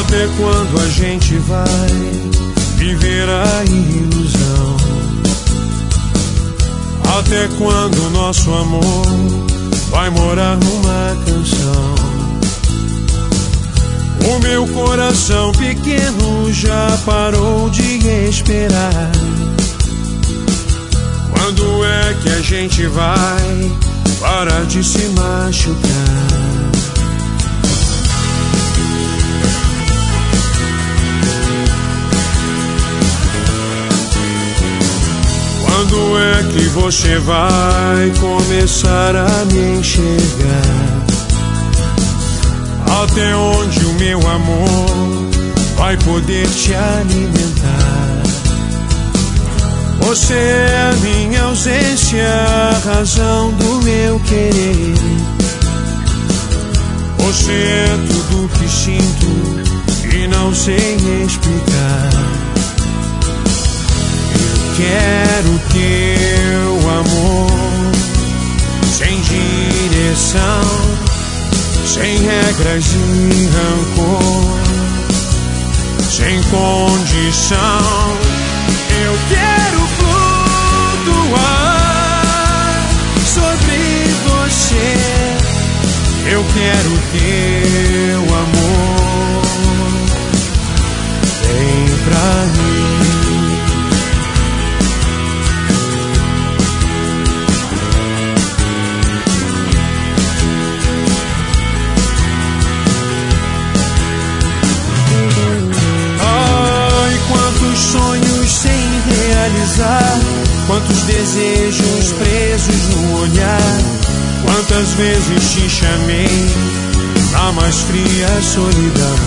Até quando a gente vai viver a ilusão? Até quando o nosso amor vai morar numa canção? O meu coração pequeno já parou de esperar. Quando é que a gente vai parar de se machucar? Quando é que você vai começar a me enxergar? Até onde o meu amor vai poder te alimentar? Você é a minha ausência, a razão do meu querer. Você é tudo que sinto e não sei explicar. Quero teu amor, sem direção, sem regras e rancor, sem condição. Eu quero flutuar sobre você. Eu quero teu amor, vem pra mim. Sonhos sem realizar, quantos desejos presos no olhar. Quantas vezes te chamei na mais fria solidão.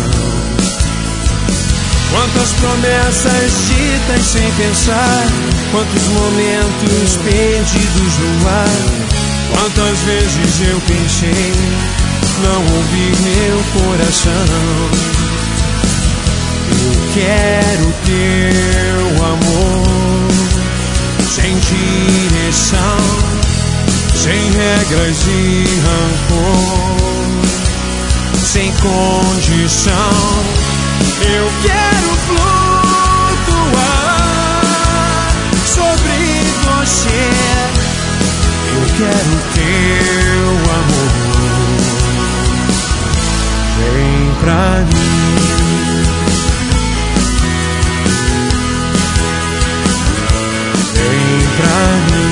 Quantas promessas ditas sem pensar, quantos momentos perdidos no ar. Quantas vezes eu pensei não ouvir meu coração. Eu quero teu amor, sem direção, sem regras e rancor, sem condição. Eu quero flutuar sobre você. Eu quero teu amor, vem pra mim. Pra mim.